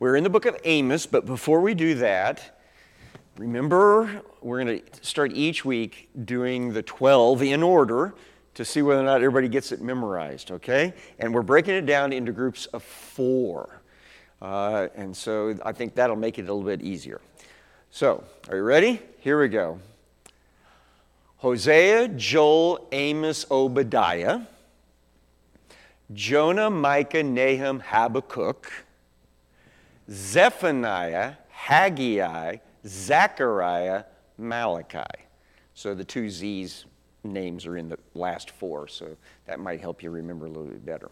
We're in the book of Amos, but before we do that, remember, we're going to start each week doing the 12 in order to see whether or not everybody gets it memorized, okay? And we're breaking it down into groups of 4. And so I think that'll make it a little bit easier. So, are you ready? Here we go. Hosea, Joel, Amos, Obadiah, Jonah, Micah, Nahum, Habakkuk, Zephaniah, Haggai, Zechariah, Malachi. So the 2 Z's names are in the last 4, so that might help you remember a little bit better.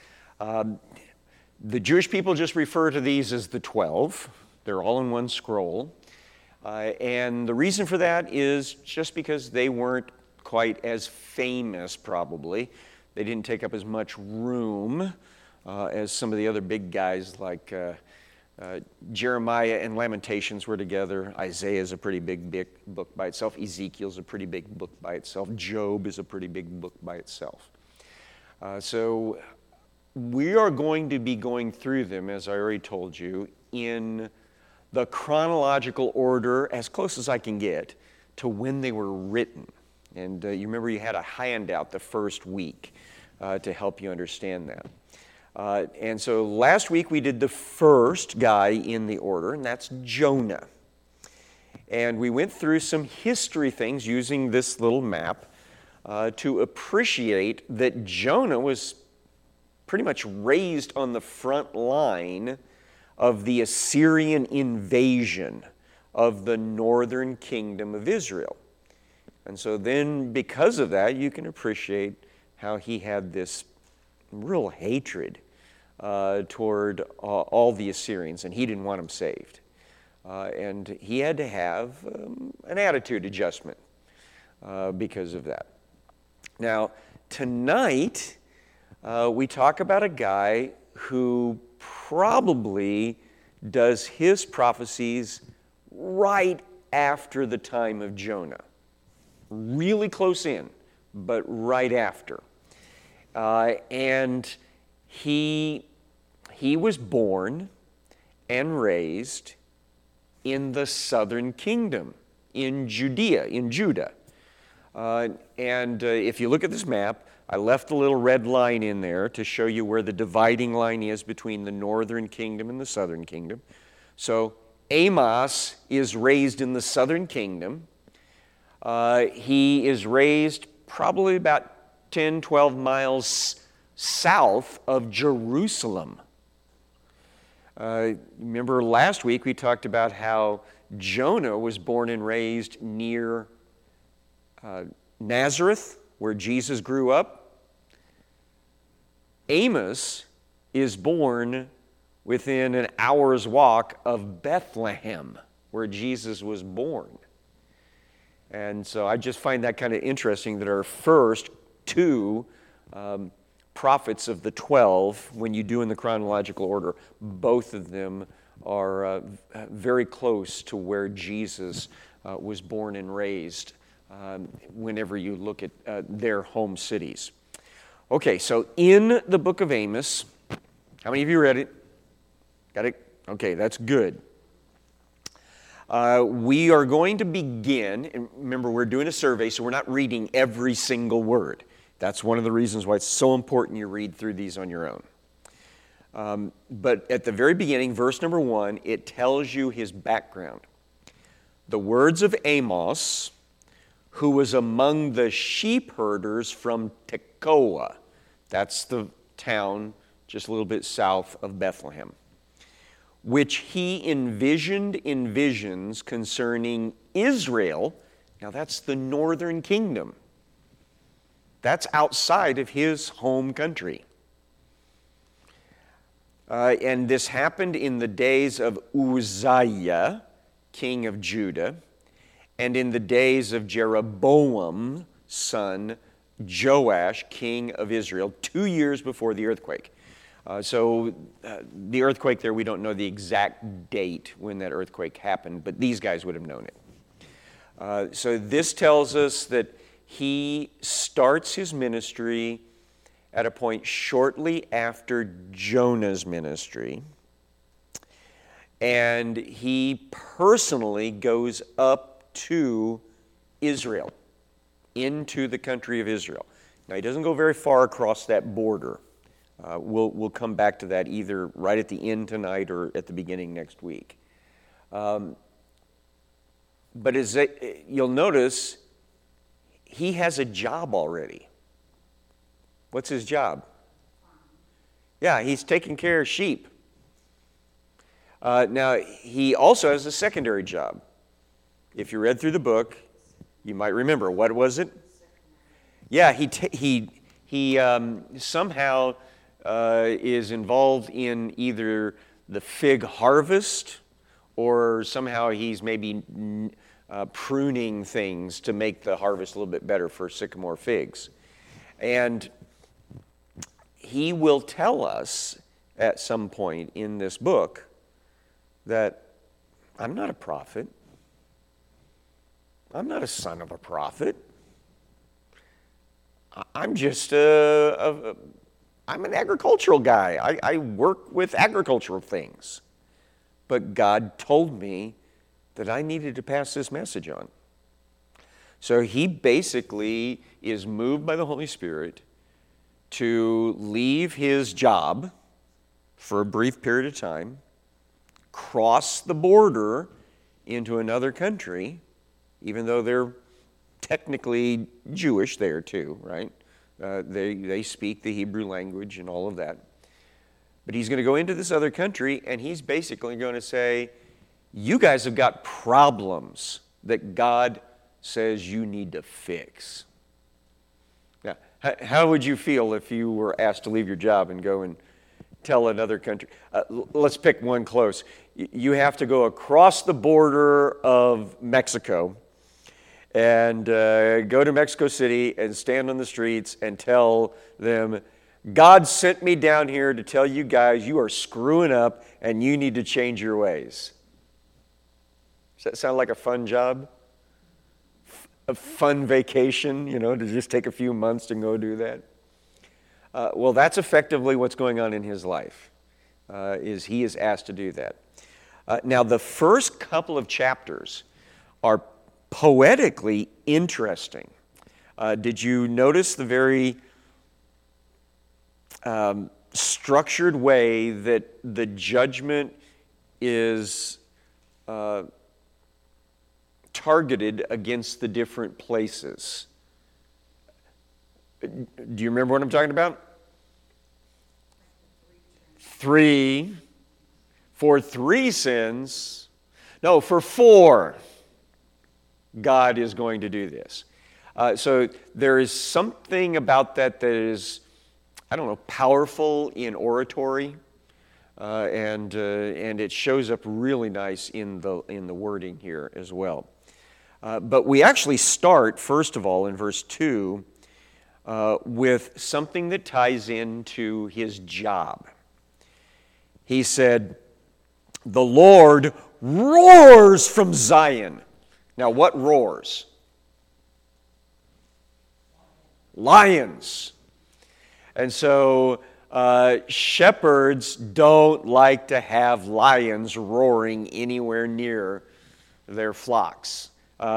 The Jewish people just refer to these as the 12. They're all in one scroll. And the reason for that is just because they weren't quite as famous, probably. They didn't take up as much room as some of the other big guys like Jeremiah and Lamentations were together. Isaiah is a pretty big book by itself. Ezekiel's a pretty big book by itself. Job is a pretty big book by itself. So we are going to be going through them, as I already told you, in the chronological order, as close as I can get, to when they were written. And you remember you had a handout the first week to help you understand that. And so last week we did the first guy in the order, and that's Jonah. And we went through some history things using this little map to appreciate that Jonah was pretty much raised on the front line of the Assyrian invasion of the northern kingdom of Israel. And so then because of that, you can appreciate how he had this real hatred toward all the Assyrians, and he didn't want them saved. And he had to have an attitude adjustment because of that. Now, tonight, we talk about a guy who probably does his prophecies right after the time of Jonah. Really close in, but right after. And he was born and raised in the southern kingdom, in Judah. And if you look at this map, I left a little red line in there to show you where the dividing line is between the northern kingdom and the southern kingdom. So Amos is raised in the southern kingdom. He is raised probably about 10, 12 miles south of Jerusalem. Remember last week we talked about how Jonah was born and raised near Nazareth, where Jesus grew up. Amos is born within an hour's walk of Bethlehem, where Jesus was born. And so I just find that kind of interesting that our first 2 prophets of the 12, when you do in the chronological order, both of them are very close to where Jesus was born and raised whenever you look at their home cities. Okay, so in the book of Amos, how many of you read it? Got it? Okay, that's good. We are going to begin, and remember we're doing a survey, so we're not reading every single word. That's one of the reasons why it's so important you read through these on your own. But at the very beginning, verse number 1, it tells you his background. The words of Amos, who was among the sheep herders from Tekoa. That's the town just a little bit south of Bethlehem. Which he envisioned in visions concerning Israel. Now that's the northern kingdom. That's outside of his home country. And this happened in the days of Uzziah, king of Judah, and in the days of Jeroboam, son Joash, king of Israel, 2 years before the earthquake. So the earthquake there, we don't know the exact date when that earthquake happened, but these guys would have known it. So this tells us that he starts his ministry at a point shortly after Jonah's ministry. and he personally goes up to Israel, into the country of Israel. Now, he doesn't go very far across that border. We'll come back to that either right at the end tonight or at the beginning next week. But as you'll notice, he has a job already. What's his job? Yeah, he's taking care of sheep. Now, he also has a secondary job. If you read through the book, you might remember. What was it? Yeah, he somehow is involved in either the fig harvest, or somehow he's maybe pruning things to make the harvest a little bit better for sycamore figs. And he will tell us at some point in this book that I'm not a prophet. I'm not a son of a prophet. I'm just I'm an agricultural guy. I work with agricultural things. But God told me that I needed to pass this message on. So he basically is moved by the Holy Spirit to leave his job for a brief period of time, cross the border into another country, even though they're technically Jewish there too, right? They speak the Hebrew language and all of that. But he's going to go into this other country, and he's basically going to say, you guys have got problems that God says you need to fix. Now, how would you feel if you were asked to leave your job and go and tell another country? Let's pick one close. You have to go across the border of Mexico and go to Mexico City and stand on the streets and tell them, God sent me down here to tell you guys you are screwing up and you need to change your ways. Does that sound like a fun job? A fun vacation, to just take a few months to go do that? Well, that's effectively what's going on in his life, is he is asked to do that. Now, the first couple of chapters are poetically interesting. Did you notice the very structured way that the judgment is targeted against the different places? Do you remember what I'm talking about? 3. For 3 sins. No, for 4. God is going to do this. So there is something about that is, powerful in oratory, and it shows up really nice in the wording here as well. But we actually start, first of all, in verse 2, with something that ties into his job. He said, the Lord roars from Zion. Now, what roars? Lions. And so shepherds don't like to have lions roaring anywhere near their flocks.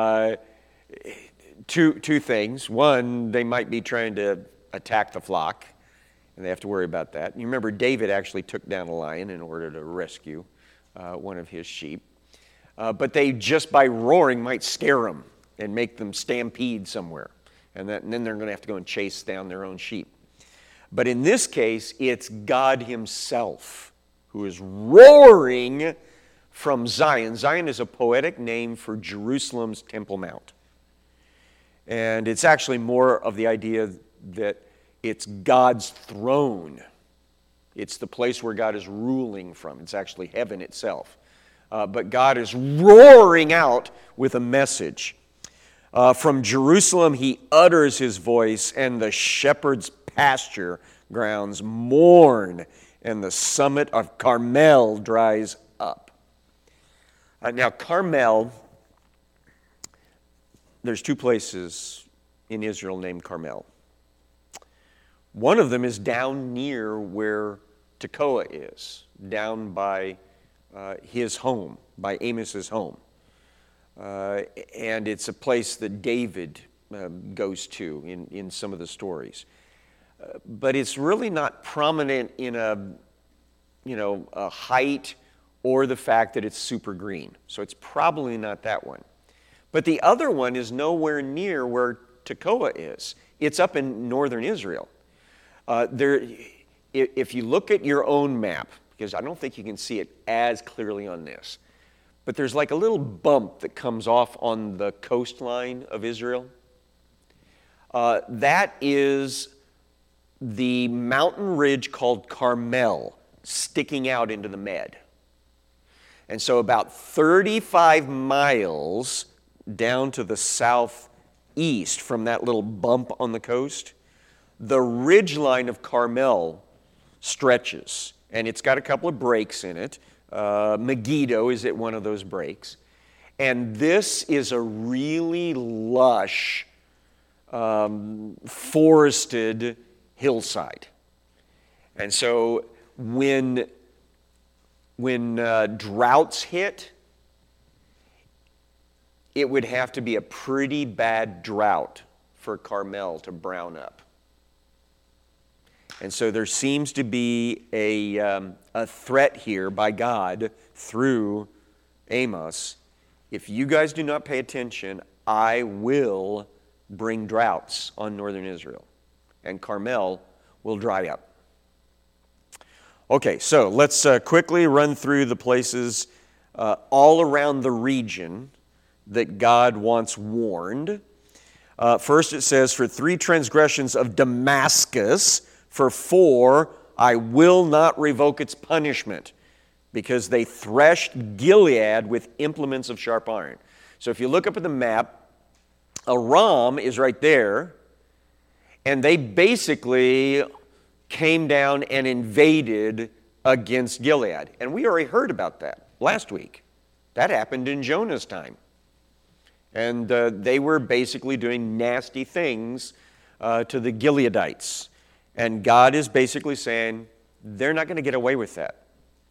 Two things. One, they might be trying to attack the flock, and they have to worry about that. You remember David actually took down a lion in order to rescue one of his sheep. But they, just by roaring, might scare them and make them stampede somewhere. And then they're going to have to go and chase down their own sheep. But in this case, it's God himself who is roaring from Zion. Zion is a poetic name for Jerusalem's Temple Mount. And it's actually more of the idea that it's God's throne. It's the place where God is ruling from. It's actually heaven itself. But God is roaring out with a message. From Jerusalem he utters his voice, and the shepherd's pasture grounds mourn, and the summit of Carmel dries up. Now, Carmel, there's 2 places in Israel named Carmel. One of them is down near where Tekoa is, down by his home, by Amos's home. And it's a place that David goes to in some of the stories. But it's really not prominent in a height or the fact that it's super green. So it's probably not that one. But the other one is nowhere near where Tekoa is. It's up in northern Israel. If you look at your own map, because I don't think you can see it as clearly on this, but there's like a little bump that comes off on the coastline of Israel. That is the mountain ridge called Carmel, sticking out into the Med. And so about 35 miles down to the southeast from that little bump on the coast, the ridgeline of Carmel stretches. And it's got a couple of breaks in it. Megiddo is at one of those breaks. And this is a really lush, forested hillside. And so when droughts hit, it would have to be a pretty bad drought for Carmel to brown up. And so there seems to be a threat here by God through Amos. If you guys do not pay attention, I will bring droughts on northern Israel, and Carmel will dry up. Okay, so let's quickly run through the places all around the region that God wants warned. First it says, for 3 transgressions of Damascus, for 4, I will not revoke its punishment, because they threshed Gilead with implements of sharp iron. So if you look up at the map, Aram is right there, and they basically came down and invaded against Gilead. And we already heard about that last week. That happened in Jonah's time. And they were basically doing nasty things to the Gileadites. And God is basically saying, they're not going to get away with that.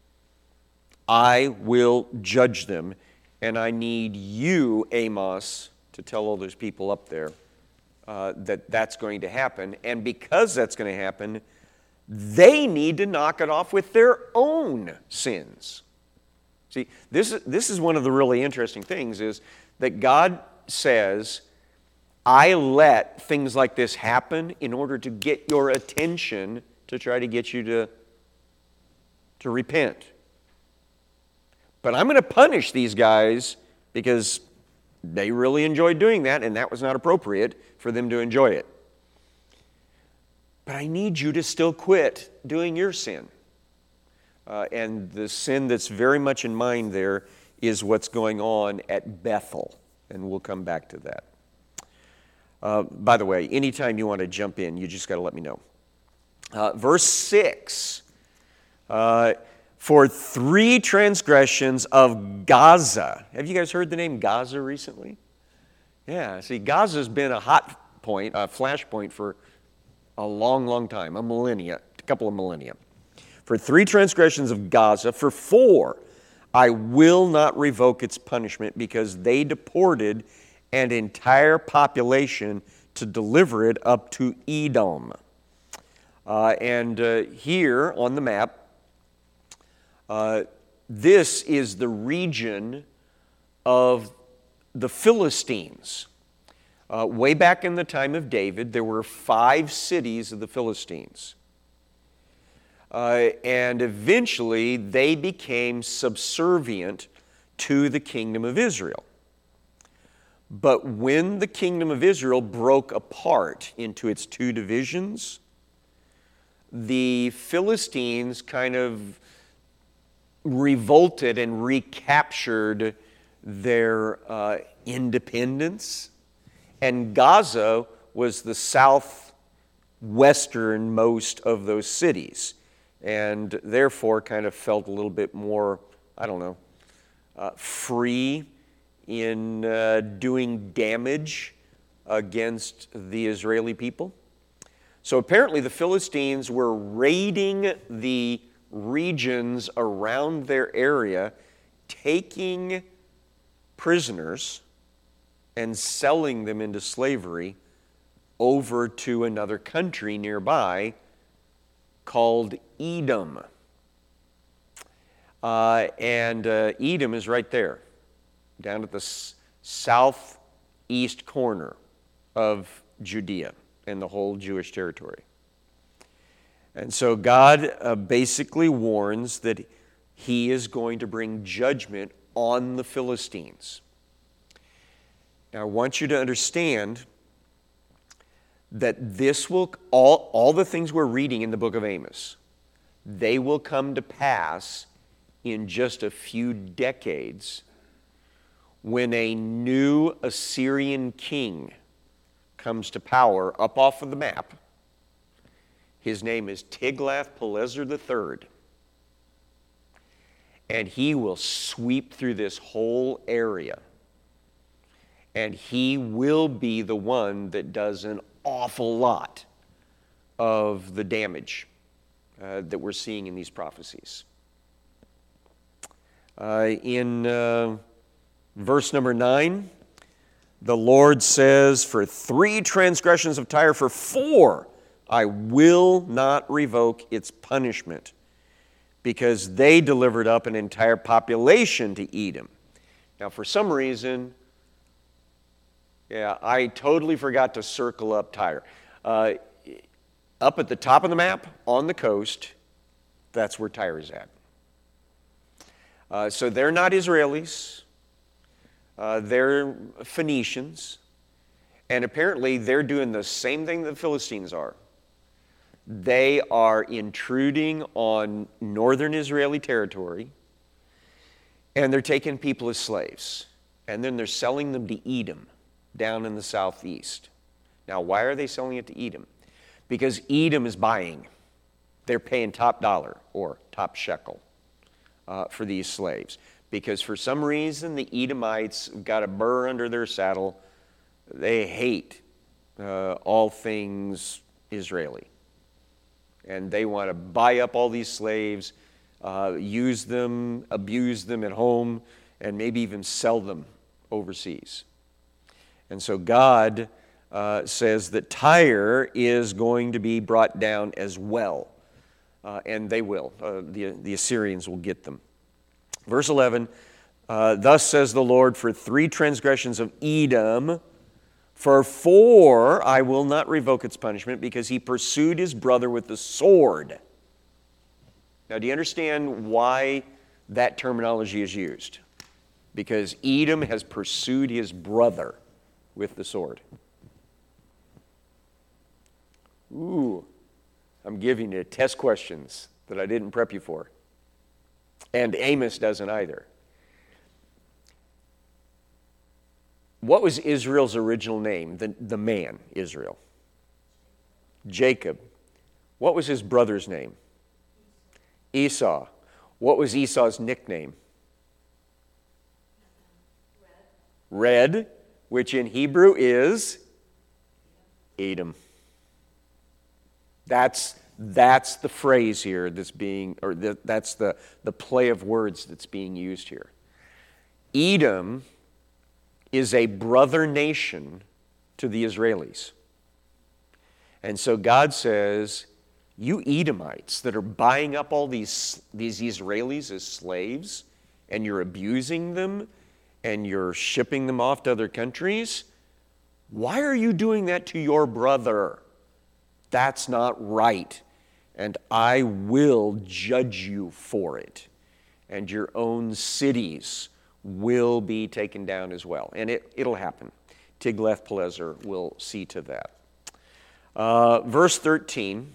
I will judge them, and I need you, Amos, to tell all those people up there that that's going to happen. And because that's going to happen, they need to knock it off with their own sins. See, this is one of the really interesting things, is that God says, I let things like this happen in order to get your attention, to try to get you to repent. But I'm going to punish these guys because they really enjoyed doing that, and that was not appropriate for them to enjoy it. But I need you to still quit doing your sin. And the sin that's very much in mind there is what's going on at Bethel. And we'll come back to that. By the way, anytime you want to jump in, you just got to let me know. Verse 6, for 3 transgressions of Gaza. Have you guys heard the name Gaza recently? Yeah, see, Gaza's been a hot point, a flashpoint for a long, long time, a couple of millennia. For 3 transgressions of Gaza, for 4, I will not revoke its punishment, because they deported an entire population to deliver it up to Edom. Here on the map, this is the region of the Philistines. Way back in the time of David, there were 5 cities of the Philistines. And eventually, they became subservient to the kingdom of Israel. But when the kingdom of Israel broke apart into its 2 divisions, the Philistines kind of revolted and recaptured their independence. And Gaza was the southwesternmost of those cities, and therefore kind of felt a little bit more, free in doing damage against the Israeli people. So apparently the Philistines were raiding the regions around their area, taking prisoners and selling them into slavery over to another country nearby called Edom. Edom is right there, down at the southeast corner of Judea and the whole Jewish territory. And so God basically warns that he is going to bring judgment on the Philistines. Now I want you to understand that this will, all the things we're reading in the book of Amos, they will come to pass in just a few decades when a new Assyrian king comes to power up off of the map. His name is Tiglath-Pileser III. And he will sweep through this whole area. And he will be the one that does an awful lot of the damage that we're seeing in these prophecies. In verse number 9, the Lord says, "For 3 transgressions of Tyre, for 4, I will not revoke its punishment, because they delivered up an entire population to Edom." Now, for some reason, I totally forgot to circle up Tyre. Up at the top of the map, on the coast, that's where Tyre is at. So they're not Israelis. They're Phoenicians. And apparently they're doing the same thing the Philistines are. They are intruding on northern Israeli territory, and they're taking people as slaves. And then they're selling them to Edom, down in the southeast. Now, why are they selling it to Edom? Because Edom is buying. They're paying top dollar or top shekel for these slaves. Because for some reason, the Edomites got a burr under their saddle. They hate all things Israeli. And they want to buy up all these slaves, use them, abuse them at home, and maybe even sell them overseas. And so God says that Tyre is going to be brought down as well. And they will. The Assyrians will get them. Verse 11, "Thus says the Lord, for 3 transgressions of Edom, for 4 I will not revoke its punishment, because he pursued his brother with the sword." Now, do you understand why that terminology is used? Because Edom has pursued his brother with the sword. Ooh, I'm giving you test questions that I didn't prep you for. And Amos doesn't either. What was Israel's original name? The man, Israel. Jacob. What was his brother's name? Esau. What was Esau's nickname? Red, which in Hebrew is Edom. That's the phrase here that's being, or that's the play of words that's being used here. Edom is a brother nation to the Israelis. And so God says, you Edomites that are buying up all these Israelis as slaves, and you're abusing them, and you're shipping them off to other countries, why are you doing that to your brother? That's not right. And I will judge you for it. And your own cities will be taken down as well. And it'll happen. Tiglath-Pileser will see to that. Verse 13,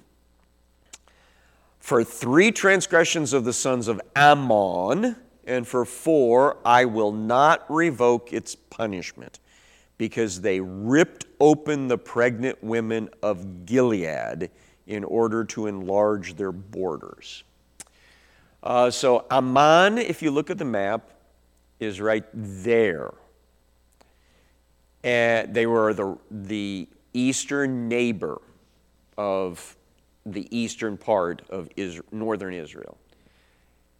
"For 3 transgressions of the sons of Ammon, and for 4 I will not revoke its punishment, because they ripped open the pregnant women of Gilead in order to enlarge their borders." So Ammon, if you look at the map, is right there. And they were the eastern neighbor of the eastern part of northern Israel.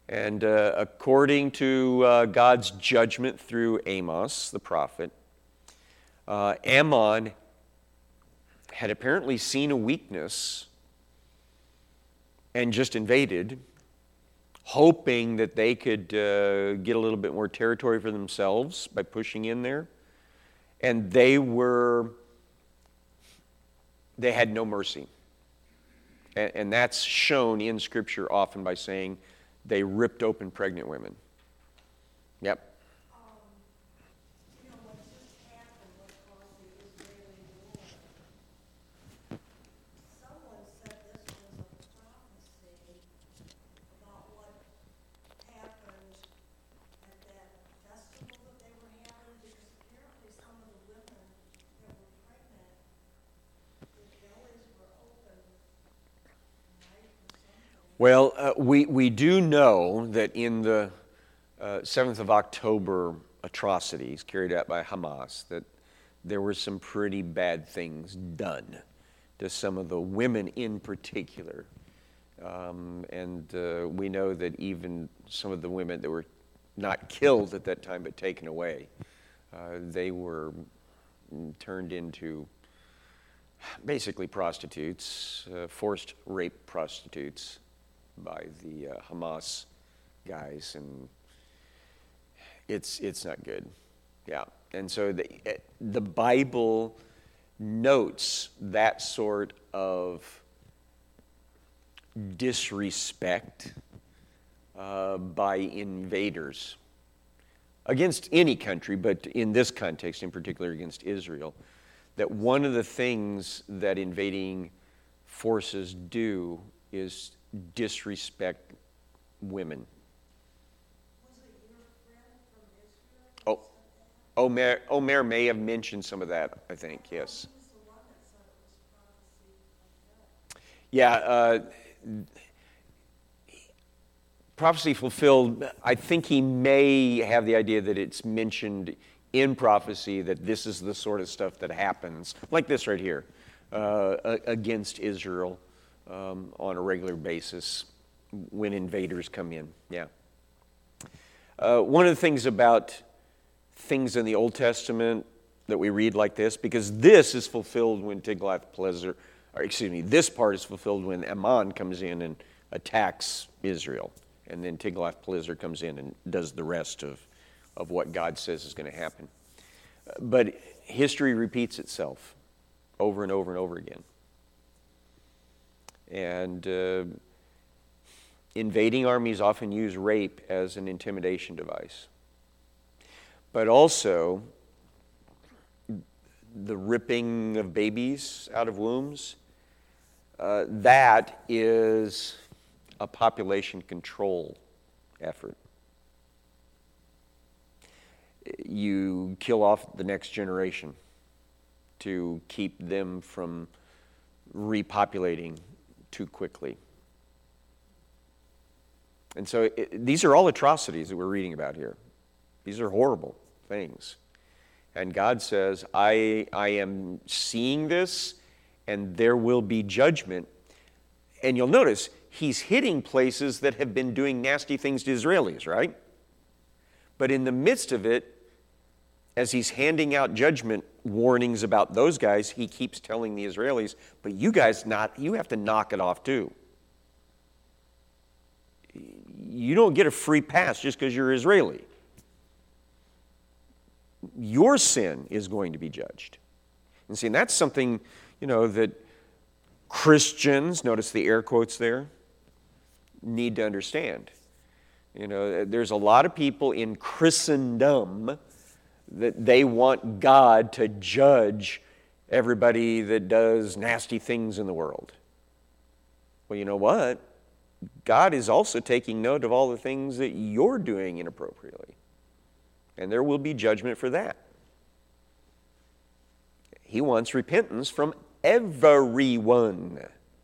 And according to God's judgment through Amos, the prophet, Ammon had apparently seen a weakness and just invaded, hoping that they could get a little bit more territory for themselves by pushing in there. And they had no mercy. And that's shown in Scripture often by saying they ripped open pregnant women. Yep. What just happened, what caused the Israeli war, someone said this was a prophecy about what happened at that festival that they were having, because apparently some of the women that were pregnant, their bellies were open, right, or something. Well, we do know that in the 7th of October atrocities carried out by Hamas, that there were some pretty bad things done to some of the women in particular. And we know that even some of the women that were not killed at that time but taken away, they were turned into basically prostitutes, forced rape prostitutes by the Hamas guys, and it's not good. Yeah, and so the Bible notes that sort of disrespect by invaders against any country, but in this context in particular against Israel, that one of the things that invading forces do is disrespect women. Was it your friend from Israel? Omer may have mentioned some of that, I think, yes. He was the one that said it was prophecy fulfilled. Yeah, prophecy fulfilled, I think he may have the idea that it's mentioned in prophecy that this is the sort of stuff that happens, like this right here, against Israel on a regular basis when invaders come in. Yeah. One of the things about things in the Old Testament that we read like this, because this is fulfilled when Tiglath-Pileser, this part is fulfilled when Ammon comes in and attacks Israel, and then Tiglath-Pileser comes in and does the rest of what God says is going to happen. But history repeats itself over and over and over again. And invading armies often use rape as an intimidation device. But also, the ripping of babies out of wombs, that is a population control effort. You kill off the next generation to keep them from repopulating too quickly. And so these are all atrocities that we're reading about here. These are horrible things. And God says, I am seeing this, and there will be judgment. And you'll notice, he's hitting places that have been doing nasty things to Israelis, right? But in the midst of it, as he's handing out judgment warnings about those guys, he keeps telling the Israelis, but you guys you have to knock it off too. You don't get a free pass just because you're Israeli. Your sin is going to be judged. And see, and that's something, that Christians, notice the air quotes there, need to understand. There's a lot of people in Christendom that they want God to judge everybody that does nasty things in the world. Well, you know what? God is also taking note of all the things that you're doing inappropriately. And there will be judgment for that. He wants repentance from everyone.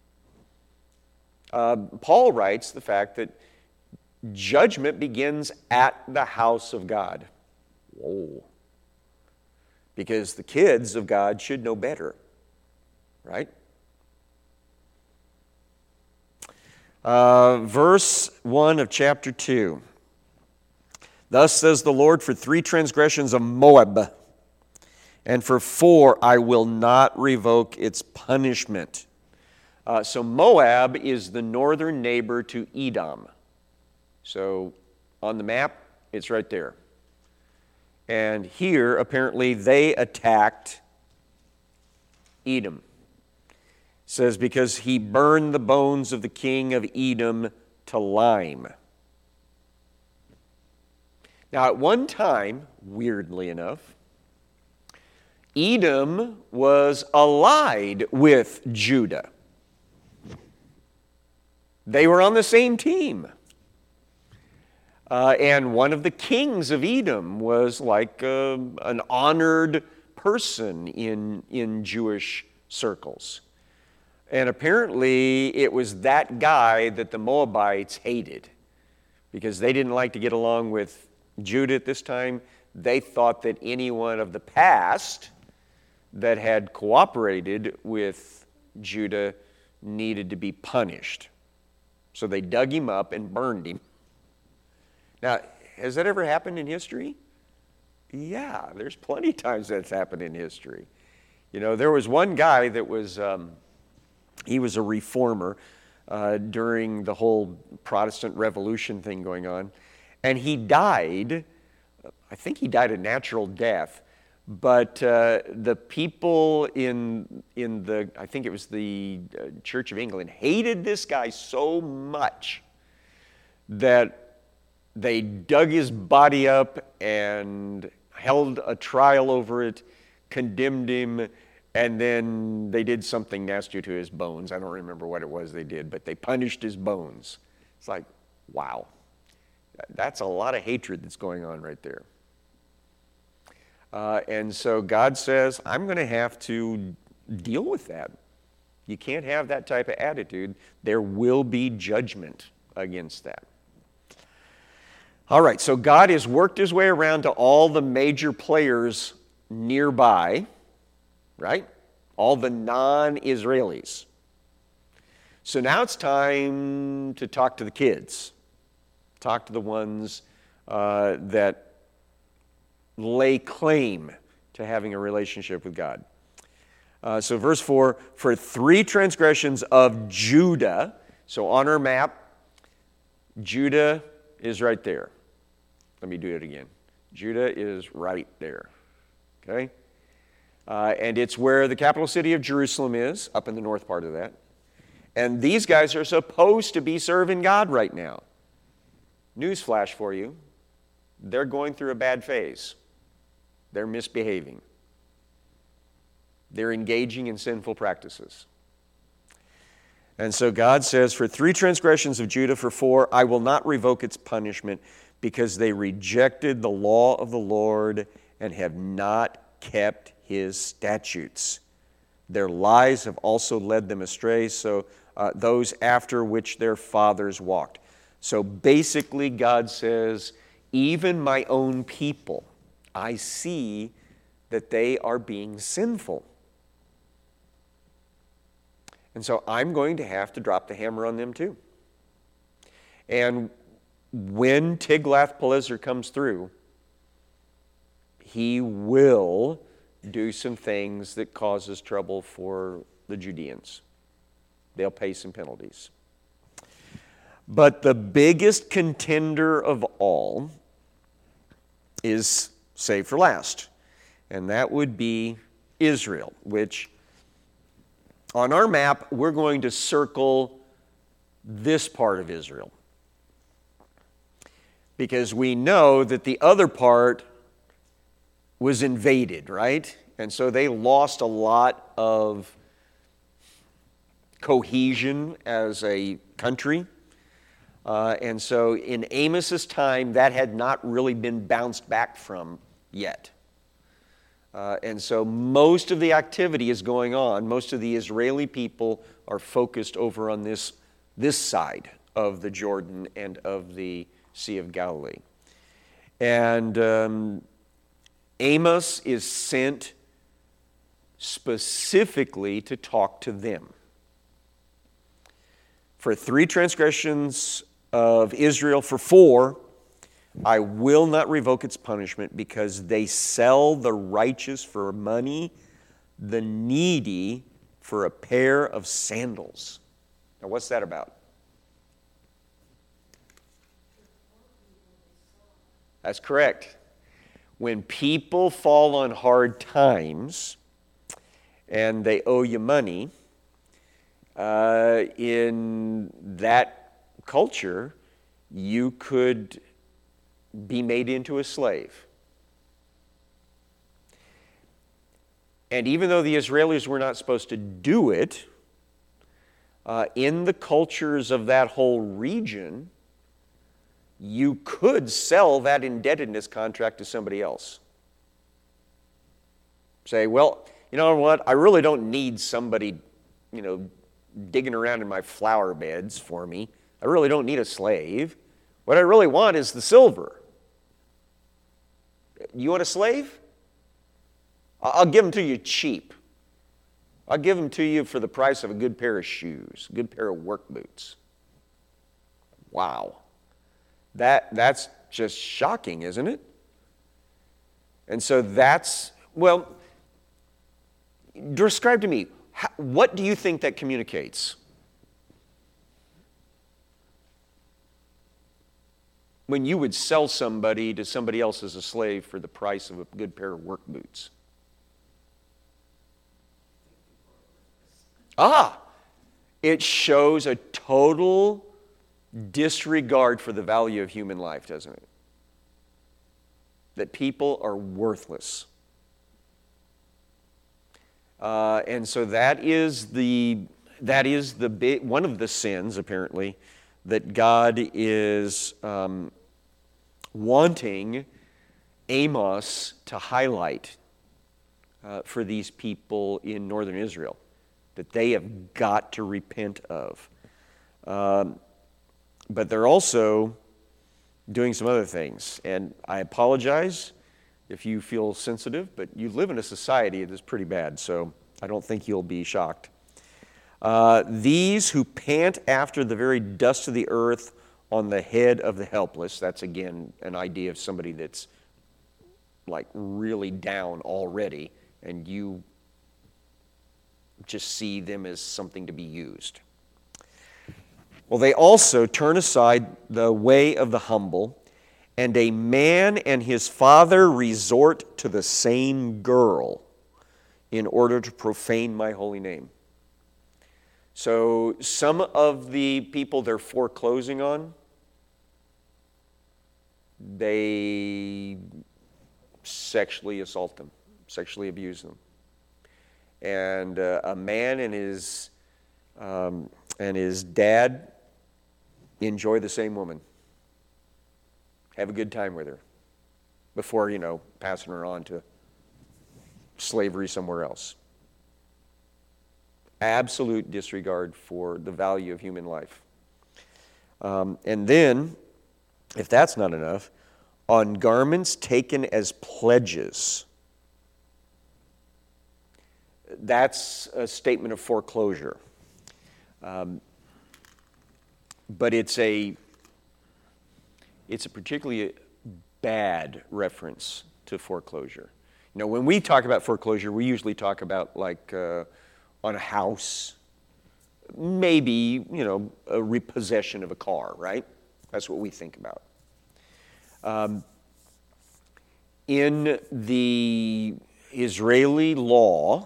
Paul writes the fact that judgment begins at the house of God. Whoa. Because the kids of God should know better, right? Verse 1 of chapter 2. Thus says the Lord, for 3 transgressions of Moab, and for 4 I will not revoke its punishment. So Moab is the northern neighbor to Edom. So on the map, it's right there. And here, apparently, they attacked Edom. It says, because he burned the bones of the king of Edom to lime. Now, at one time, weirdly enough, Edom was allied with Judah. They were on the same team. And one of the kings of Edom was like an honored person in Jewish circles. And apparently it was that guy that the Moabites hated because they didn't like to get along with Judah at this time. They thought that anyone of the past that had cooperated with Judah needed to be punished. So they dug him up and burned him. Now, has that ever happened in history? Yeah, there's plenty of times that's happened in history. You know, there was one guy that was, he was a reformer during the whole Protestant Revolution thing going on, and he died, I think he died a natural death, but the people in the, I think it was the Church of England, hated this guy so much that they dug his body up and held a trial over it, condemned him, and then they did something nasty to his bones. I don't remember what it was they did, but they punished his bones. It's like, wow. That's a lot of hatred that's going on right there. And so God says, I'm going to have to deal with that. You can't have that type of attitude. There will be judgment against that. All right, so God has worked his way around to all the major players nearby, right? All the non-Israelis. So now it's time to talk to the kids. Talk to the ones that lay claim to having a relationship with God. So verse 4, for 3 transgressions of Judah. So on our map, Judah is right there. Let me do it again. Judah is right there. Okay? And it's where the capital city of Jerusalem is, up in the north part of that. And these guys are supposed to be serving God right now. Newsflash for you. They're going through a bad phase. They're misbehaving. They're engaging in sinful practices. And so God says, for 3 transgressions of Judah, for 4, I will not revoke its punishment, because they rejected the law of the Lord and have not kept his statutes. Their lies have also led them astray, so those after which their fathers walked. So basically God says, even my own people, I see that they are being sinful. And so I'm going to have to drop the hammer on them too. And when Tiglath-Pileser comes through, he will do some things that causes trouble for the Judeans. They'll pay some penalties. But the biggest contender of all is saved for last, and that would be Israel, which on our map, we're going to circle this part of Israel, because we know that the other part was invaded, right? And so they lost a lot of cohesion as a country. And so in Amos's time, that had not really been bounced back from yet. And so most of the activity is going on. Most of the Israeli people are focused over on this side of the Jordan and of the Sea of Galilee. And Amos is sent specifically to talk to them. For 3 transgressions of Israel, for 4, I will not revoke its punishment, because they sell the righteous for money, the needy for a pair of sandals. Now, what's that about? That's correct. When people fall on hard times and they owe you money, in that culture, you could be made into a slave. And even though the Israelis were not supposed to do it, in the cultures of that whole region, you could sell that indebtedness contract to somebody else. Say, well, you know what? I really don't need somebody, digging around in my flower beds for me. I really don't need a slave. What I really want is the silver. You want a slave? I'll give them to you cheap. I'll give them to you for the price of a good pair of shoes, a good pair of work boots. Wow. That's just shocking, isn't it? And so describe to me, what do you think that communicates? When you would sell somebody to somebody else as a slave for the price of a good pair of work boots. It shows a total disregard for the value of human life, doesn't it? That people are worthless. And so that is one of the sins, apparently, that God is wanting Amos to highlight for these people in northern Israel, that they have got to repent of. But they're also doing some other things. And I apologize if you feel sensitive, but you live in a society that is pretty bad, so I don't think you'll be shocked. These who pant after the very dust of the earth on the head of the helpless. That's, again, an idea of somebody that's like really down already, and you just see them as something to be used. Well, they also turn aside the way of the humble, and a man and his father resort to the same girl in order to profane my holy name. So some of the people they're foreclosing on, they sexually assault them, sexually abuse them. And a man and his dad enjoy the same woman. Have a good time with her before, passing her on to slavery somewhere else. Absolute disregard for the value of human life. And then, if that's not enough, on garments taken as pledges. That's a statement of foreclosure. But it's a particularly bad reference to foreclosure. When we talk about foreclosure, we usually talk about on a house, maybe, a repossession of a car, right? That's what we think about. In the Israeli law,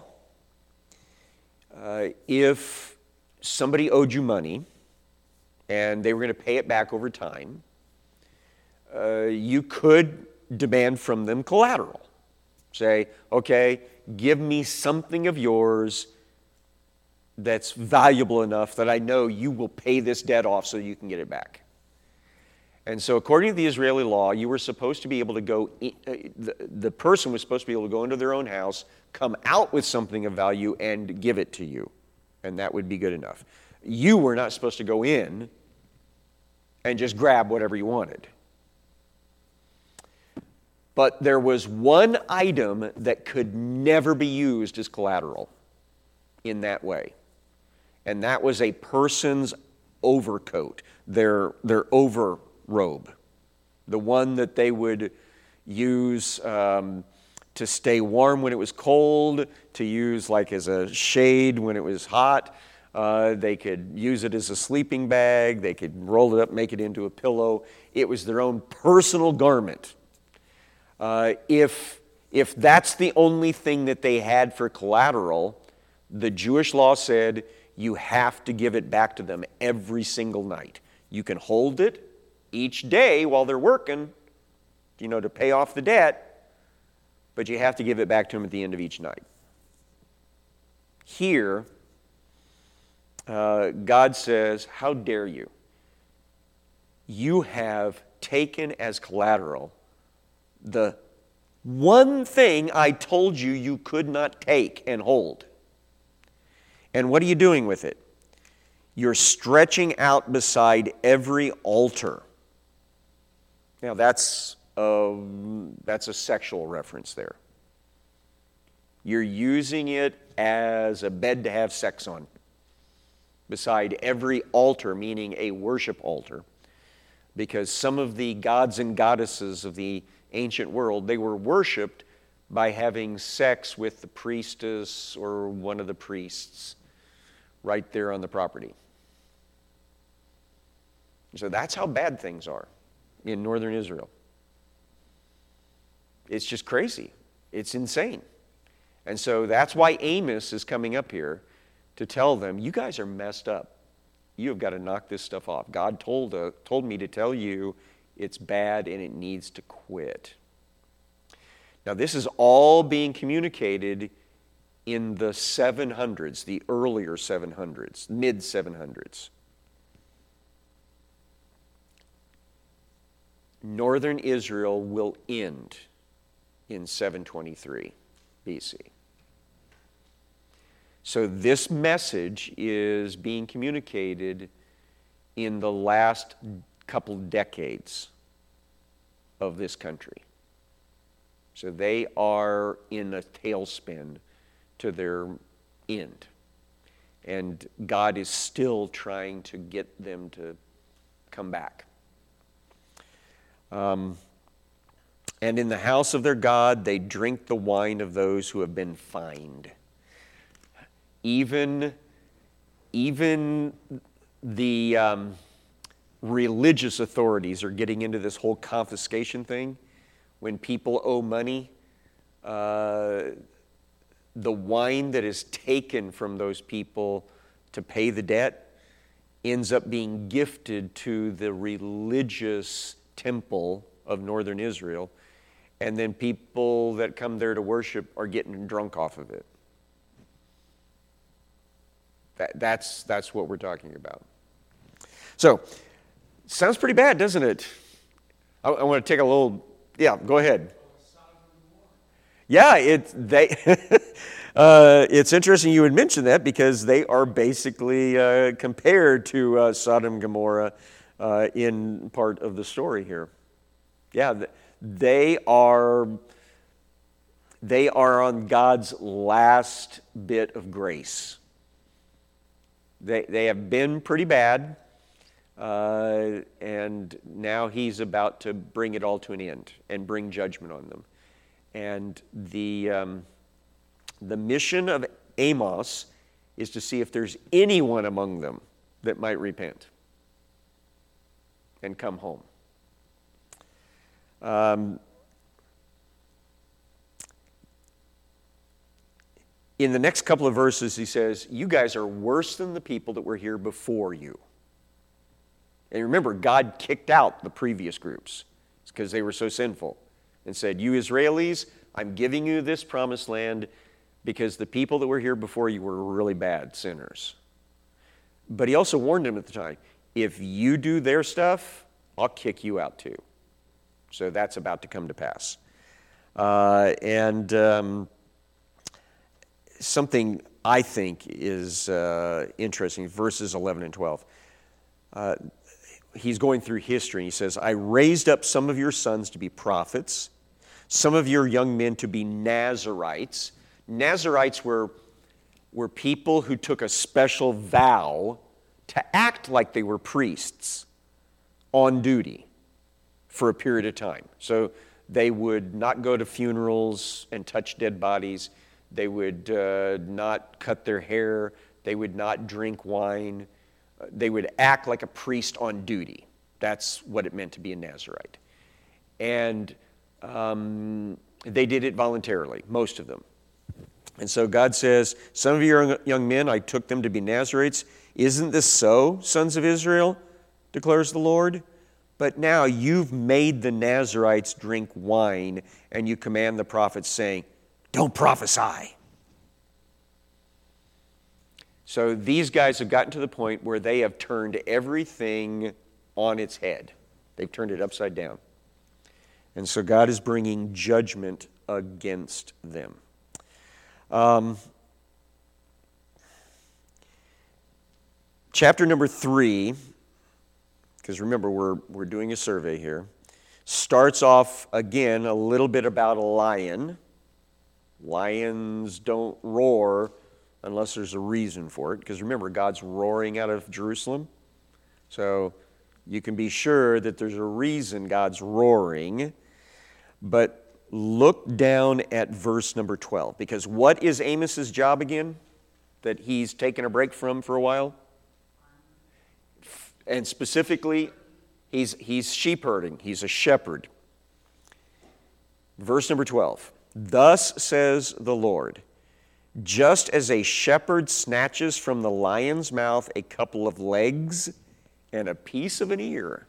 if somebody owed you money and they were going to pay it back over time, you could demand from them collateral. Say, okay, give me something of yours that's valuable enough that I know you will pay this debt off so you can get it back. And so according to the Israeli law, you were supposed to be able to go, the person was supposed to be able to go into their own house, come out with something of value, and give it to you. And that would be good enough. You were not supposed to go in and just grab whatever you wanted. But there was one item that could never be used as collateral in that way. And that was a person's overcoat, their overrobe, the one that they would use to stay warm when it was cold, to use like as a shade when it was hot. They could use it as a sleeping bag. They could roll it up, make it into a pillow. It was their own personal garment. If that's the only thing that they had for collateral, the Jewish law said you have to give it back to them every single night. You can hold it each day while they're working, to pay off the debt, but you have to give it back to them at the end of each night. Here, God says, how dare you? You have taken as collateral the one thing I told you you could not take and hold. And what are you doing with it? You're stretching out beside every altar. Now that's a sexual reference there. You're using it as a bed to have sex on. Beside every altar, meaning a worship altar. Because some of the gods and goddesses of the ancient world, they were worshipped by having sex with the priestess or one of the priests right there on the property. So that's how bad things are in northern Israel. It's just crazy. It's insane. And so that's why Amos is coming up here to tell them, you guys are messed up. You have got to knock this stuff off. God told me to tell you it's bad and it needs to quit. Now this is all being communicated in the 700s, the earlier 700s, mid 700s. Northern Israel will end in 723 BC. So this message is being communicated in the last couple decades of this country. So they are in a tailspin to their end. And God is still trying to get them to come back. And in the house of their God, they drink the wine of those who have been fined. Even the religious authorities are getting into this whole confiscation thing. When people owe money, the wine that is taken from those people to pay the debt ends up being gifted to the religious temple of northern Israel, and then people that come there to worship are getting drunk off of it. That's what we're talking about. So, sounds pretty bad, doesn't it? I want to take a little. Yeah, go ahead. Yeah, it's interesting you would mention that because they are basically compared to Sodom and Gomorrah in part of the story here. Yeah, they are on God's last bit of grace. They have been pretty bad, and now he's about to bring it all to an end and bring judgment on them. And the mission of Amos is to see if there's anyone among them that might repent and come home. In the next couple of verses, he says, you guys are worse than the people that were here before you. And remember, God kicked out the previous groups because they were so sinful and said, you Israelis, I'm giving you this promised land because the people that were here before you were really bad sinners. But he also warned them at the time, if you do their stuff, I'll kick you out too. So that's about to come to pass. Something I think is interesting, verses 11 and 12. He's going through history, and he says, I raised up some of your sons to be prophets, some of your young men to be Nazarites. Nazarites were people who took a special vow to act like they were priests on duty for a period of time. So they would not go to funerals and touch dead bodies. They would not cut their hair. They would not drink wine. They would act like a priest on duty. That's what it meant to be a Nazirite. And they did it voluntarily, most of them. And so God says, some of your young men, I took them to be Nazirites. Isn't this so, sons of Israel, declares the Lord? But now you've made the Nazirites drink wine, and you command the prophets, saying, don't prophesy. So these guys have gotten to the point where they have turned everything on its head. They've turned it upside down. And so God is bringing judgment against them. Chapter number 3, because remember we're doing a survey here, starts off again a little bit about a lion. Lions don't roar unless there's a reason for it, because remember, God's roaring out of Jerusalem. So you can be sure that there's a reason God's roaring. But look down at verse number 12, because what is Amos's job again that he's taken a break from for a while? And specifically, he's sheep herding. He's a shepherd. Verse number 12. Thus says the Lord, just as a shepherd snatches from the lion's mouth a couple of legs and a piece of an ear.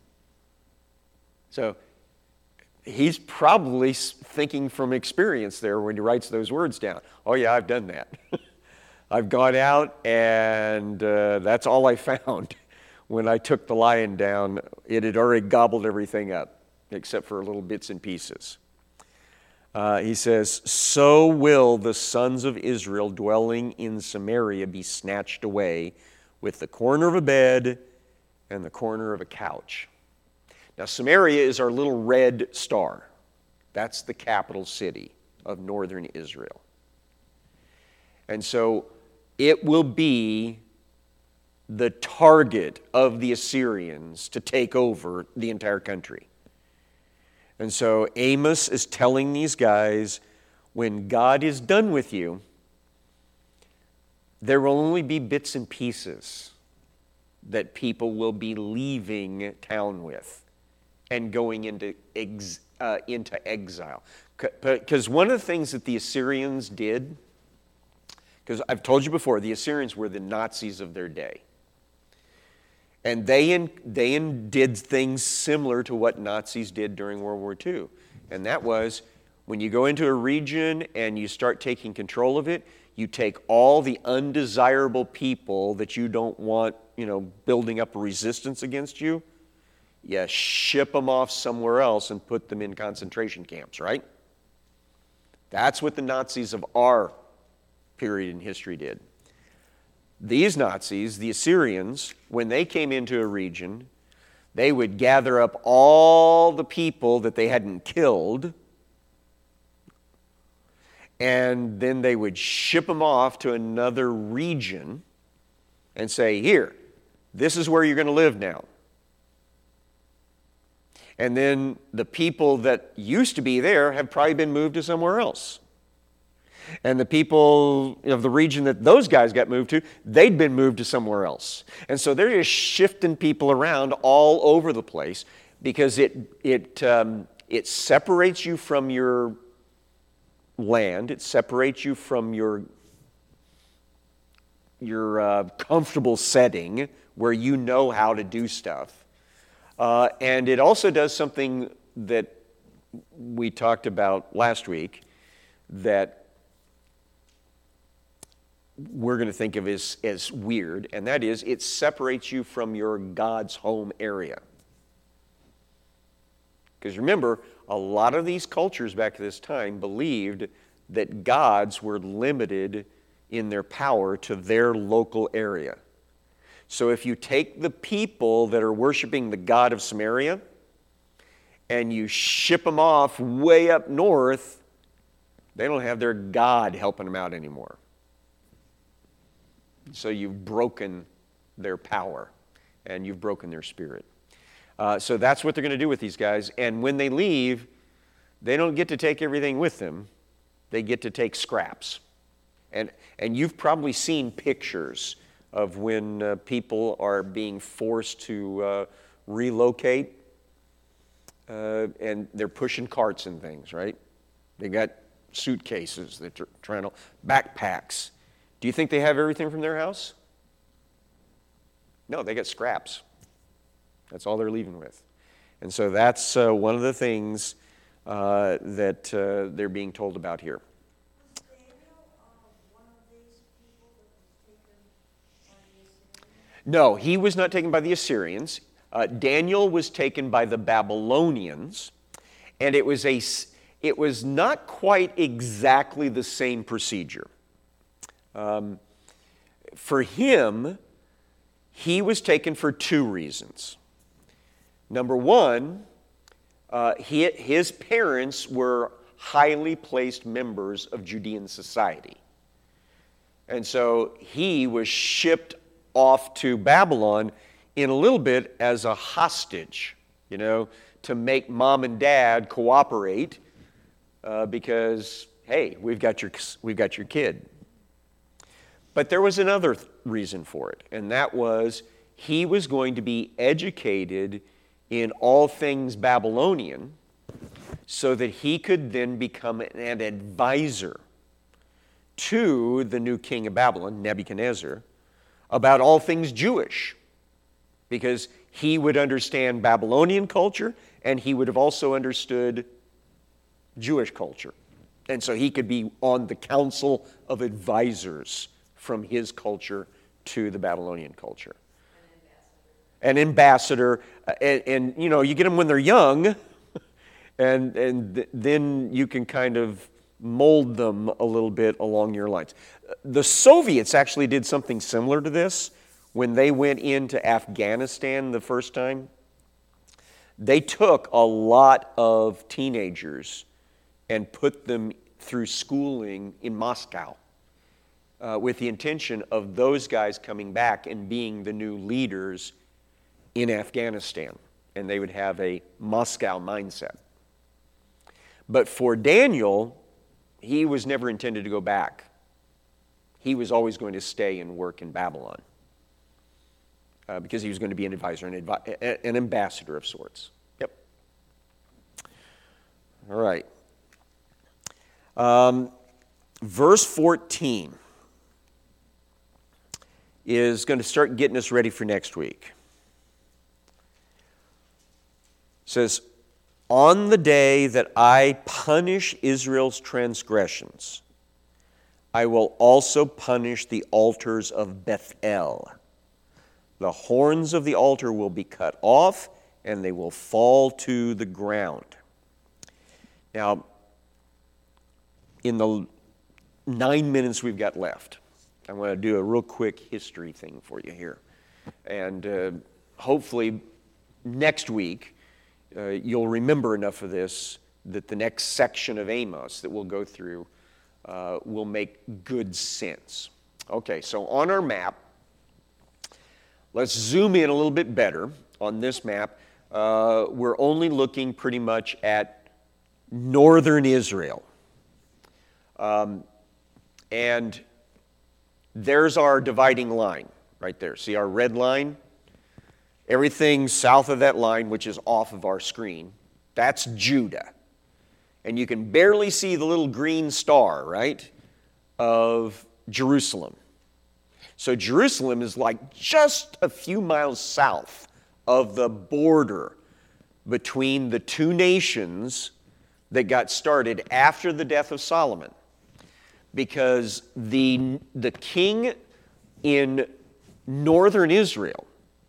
So he's probably thinking from experience there when he writes those words down. Oh yeah, I've done that. I've gone out and that's all I found. When I took the lion down, it had already gobbled everything up, except for little bits and pieces. He says, so will the sons of Israel dwelling in Samaria be snatched away with the corner of a bed and the corner of a couch. Now, Samaria is our little red star. That's the capital city of northern Israel. And so it will be the target of the Assyrians to take over the entire country. And so Amos is telling these guys, when God is done with you, there will only be bits and pieces that people will be leaving town with and going into exile. Because one of the things that the Assyrians did, because I've told you before, the Assyrians were the Nazis of their day. And they did things similar to what Nazis did during World War II. And that was, when you go into a region and you start taking control of it, you take all the undesirable people that you don't want, building up a resistance against you, you ship them off somewhere else and put them in concentration camps, right? That's what the Nazis of our period in history did. These Nazis, the Assyrians, when they came into a region, they would gather up all the people that they hadn't killed, and then they would ship them off to another region and say, here, this is where you're going to live now. And then the people that used to be there have probably been moved to somewhere else. And the people of the region that those guys got moved to, they'd been moved to somewhere else. And so they're just shifting people around all over the place because it separates you from your land. It separates you from your comfortable setting where you know how to do stuff. And it also does something that we talked about last week that we're going to think of as weird, and that is it separates you from your God's home area. Because remember, a lot of these cultures back at this time believed that gods were limited in their power to their local area. So if you take the people that are worshiping the god of Samaria and you ship them off way up north, they don't have their god helping them out anymore. So you've broken their power, and you've broken their spirit. So that's what they're going to do with these guys. And when they leave, they don't get to take everything with them. They get to take scraps. And you've probably seen pictures of when people are being forced to relocate, and they're pushing carts and things, right? They got suitcases, they're trying to, backpacks. Do you think they have everything from their house? No, they got scraps. That's all they're leaving with. And so that's one of the things that they're being told about here. Was Daniel one of these people that was taken by the Assyrians? No, he was not taken by the Assyrians. Daniel was taken by the Babylonians, and it was not quite exactly the same procedure. For him, he was taken for two reasons. Number one, his parents were highly placed members of Judean society. And so he was shipped off to Babylon in a little bit as a hostage, to make mom and dad cooperate because, hey, we've got your kid. But there was another reason for it, and that was he was going to be educated in all things Babylonian so that he could then become an advisor to the new king of Babylon, Nebuchadnezzar, about all things Jewish, because he would understand Babylonian culture and he would have also understood Jewish culture. And so he could be on the council of advisors from his culture to the Babylonian culture. An ambassador. And you get them when they're young, and then you can kind of mold them a little bit along your lines. The Soviets actually did something similar to this when they went into Afghanistan the first time. They took a lot of teenagers and put them through schooling in Moscow with the intention of those guys coming back and being the new leaders in Afghanistan. And they would have a Moscow mindset. But for Daniel, he was never intended to go back. He was always going to stay and work in Babylon because he was going to be an advisor, an ambassador of sorts. Yep. All right. Verse 14 is going to start getting us ready for next week. It says, "On the day that I punish Israel's transgressions, I will also punish the altars of Bethel. The horns of the altar will be cut off, and they will fall to the ground." Now, in the 9 minutes we've got left, I want to do a real quick history thing for you here. And hopefully next week, you'll remember enough of this that the next section of Amos that we'll go through will make good sense. Okay, so on our map, let's zoom in a little bit better on this map. We're only looking pretty much at northern Israel. And there's our dividing line right there. See our red line? Everything south of that line, which is off of our screen, that's Judah. And you can barely see the little green star, right, of Jerusalem. So Jerusalem is like just a few miles south of the border between the two nations that got started after the death of Solomon. Because the king in northern Israel,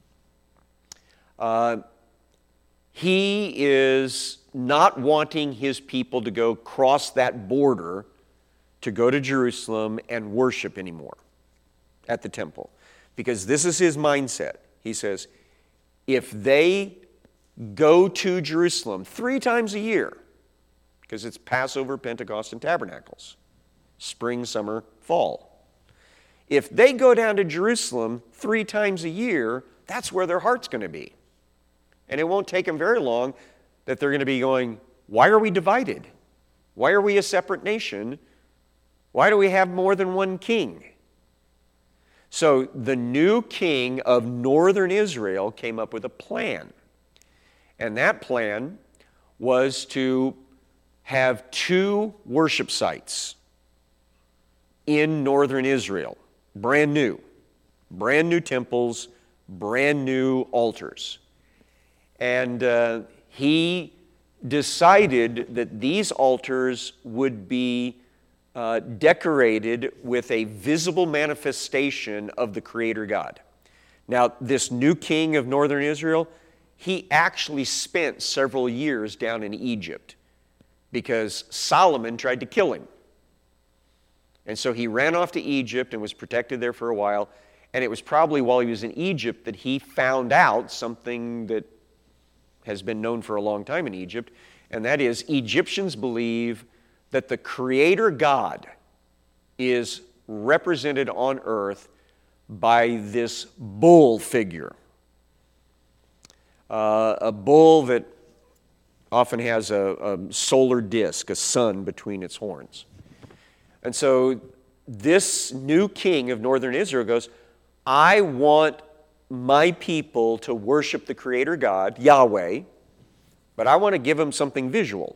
he is not wanting his people to go cross that border to go to Jerusalem and worship anymore at the temple. Because this is his mindset. He says, if they go to Jerusalem 3 times a year, because it's Passover, Pentecost, and Tabernacles, spring, summer, fall. if they go down to Jerusalem 3 times a year, that's where their heart's going to be. And it won't take them very long that they're going to be going, why are we divided? Why are we a separate nation? Why do we have more than one king? So the new king of northern Israel came up with a plan. And that plan was to have 2 worship sites in northern Israel. Brand new temples, brand new altars. And he decided that these altars would be decorated with a visible manifestation of the Creator God. Now, this new king of northern Israel, he actually spent several years down in Egypt because Solomon tried to kill him. And so he ran off to Egypt and was protected there for a while. And it was probably while he was in Egypt that he found out something that has been known for a long time in Egypt, and that is Egyptians believe that the Creator God is represented on earth by this bull figure. A bull that often has a solar disk, a sun between its horns. And so this new king of northern Israel goes, I want my people to worship the Creator God, Yahweh, but I want to give them something visual.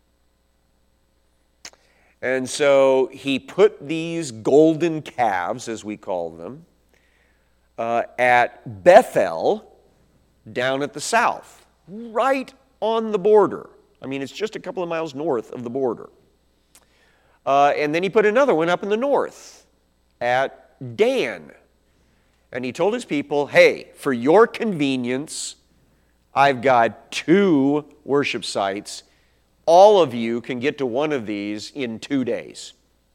And so he put these golden calves, as we call them, at Bethel, down at the south, right on the border. I mean, it's just a couple of miles north of the border. And then he put another one up in the north at Dan. And he told his people, hey, for your convenience, I've got 2 worship sites. All of you can get to one of these in 2 days.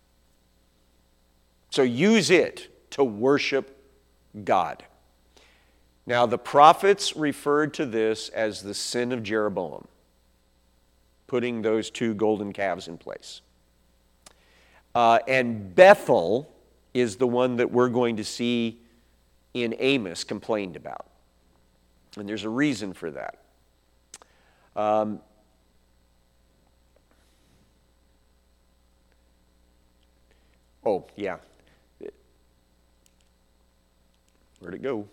So use it to worship God. Now, the prophets referred to this as the sin of Jeroboam, putting those 2 golden calves in place. And Bethel is the one that we're going to see in Amos complained about. And there's a reason for that. Oh, yeah. Where'd it go?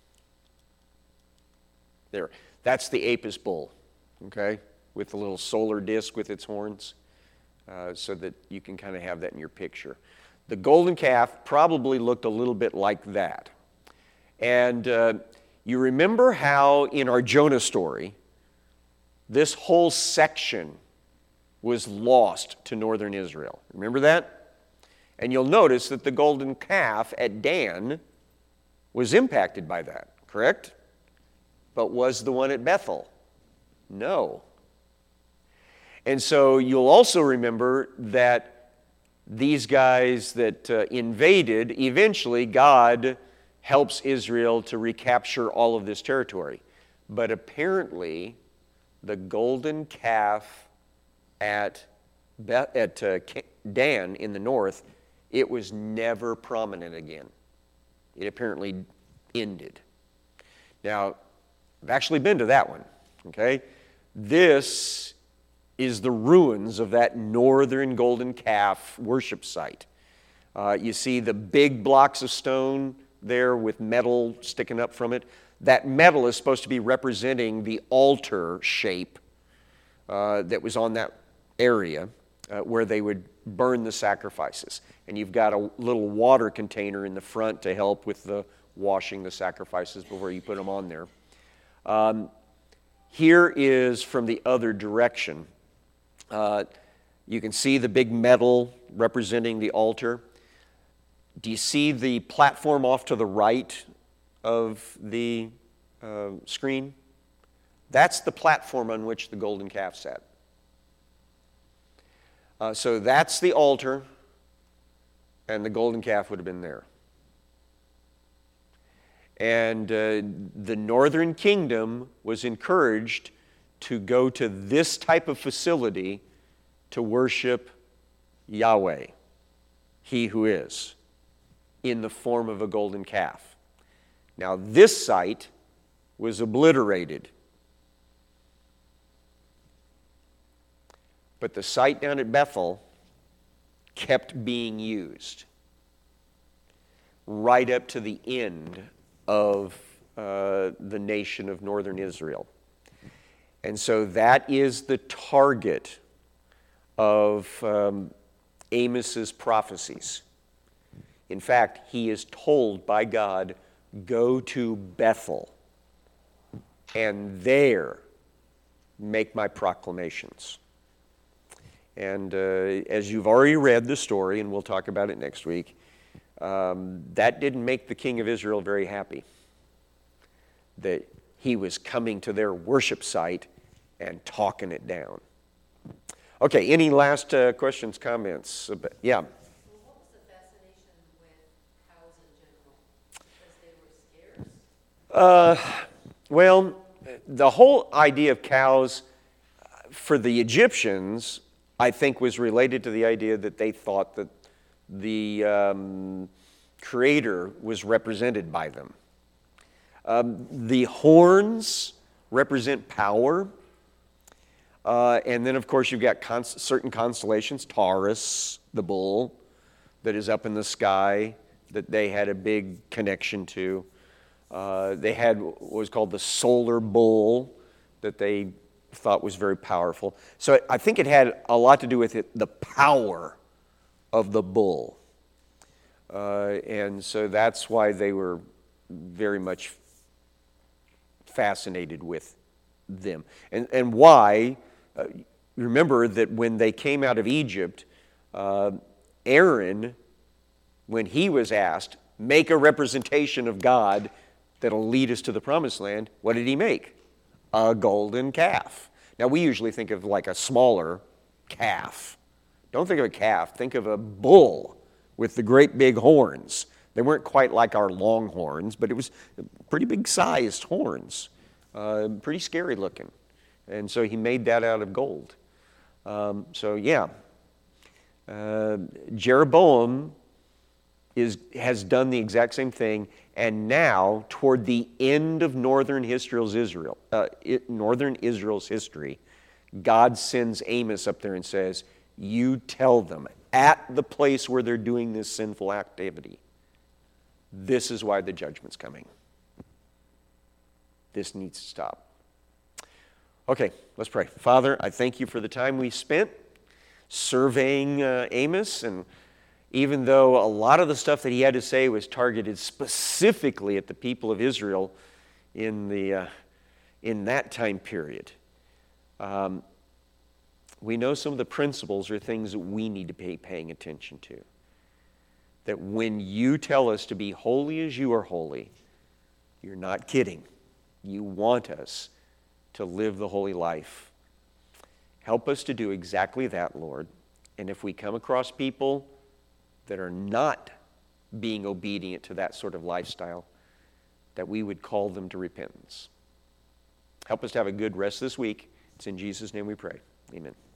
There. That's the Apis bull, okay, with the little solar disc with its horns, so that you can kind of have that in your picture. The golden calf probably looked a little bit like that. And you remember how in our Jonah story, this whole section was lost to northern Israel. Remember that? And you'll notice that the golden calf at Dan was impacted by that, correct? But was the one at Bethel? No. And so you'll also remember that these guys that invaded, eventually God helps Israel to recapture all of this territory. But apparently, the golden calf at Dan in the north, it was never prominent again. It apparently ended. Now, I've actually been to that one, okay? This is the ruins of that northern golden calf worship site. You see the big blocks of stone there with metal sticking up from it. That metal is supposed to be representing the altar shape that was on that area where they would burn the sacrifices. And you've got a little water container in the front to help with the washing the sacrifices before you put them on there. Here is from the other direction. You can see the big metal representing the altar. Do you see the platform off to the right of the screen? That's the platform on which the golden calf sat. So that's the altar, and the golden calf would have been there. And the northern kingdom was encouraged to go to this type of facility to worship Yahweh, He who is. in the form of a golden calf. Now, this site was obliterated. But the site down at Bethel kept being used right up to the end of the nation of northern Israel. And so that is the target of Amos's prophecies. In fact, he is told by God, go to Bethel and there make my proclamations. And as you've already read the story, and we'll talk about it next week, that didn't make the king of Israel very happy, that he was coming to their worship site and talking it down. Okay, any last questions, comments? Yeah. Well, what was the fascination with cows in general? Because they were scarce? Well, the whole idea of cows for the Egyptians, I think, was related to the idea that they thought that the Creator was represented by them. The horns represent power. And then, of course, you've got certain constellations, Taurus, the bull, that is up in the sky, that they had a big connection to. They had what was called the solar bull, that they thought was very powerful. So I think it had a lot to do with the power of the bull. And so that's why they were very much fascinated with them. And why, remember that when they came out of Egypt, Aaron, when he was asked, make a representation of God that'll lead us to the promised land, what did he make? A golden calf. Now we usually think of like a smaller calf. Don't think of a calf, think of a bull with the great big horns. They weren't quite like our long horns, but it was pretty big sized horns, pretty scary looking. And so he made that out of gold. Jeroboam has done the exact same thing, and now toward the end of northern Israel's history, God sends Amos up there and says, you tell them at the place where they're doing this sinful activity, this is why the judgment's coming. This needs to stop. Okay, let's pray. Father, I thank you for the time we spent surveying Amos, and even though a lot of the stuff that he had to say was targeted specifically at the people of Israel in that time period, we know some of the principles are things that we need to be paying attention to. That when you tell us to be holy as you are holy, you're not kidding. You want us to live the holy life. Help us to do exactly that, Lord. And if we come across people that are not being obedient to that sort of lifestyle, that we would call them to repentance. Help us to have a good rest this week. It's in Jesus' name we pray. Amen.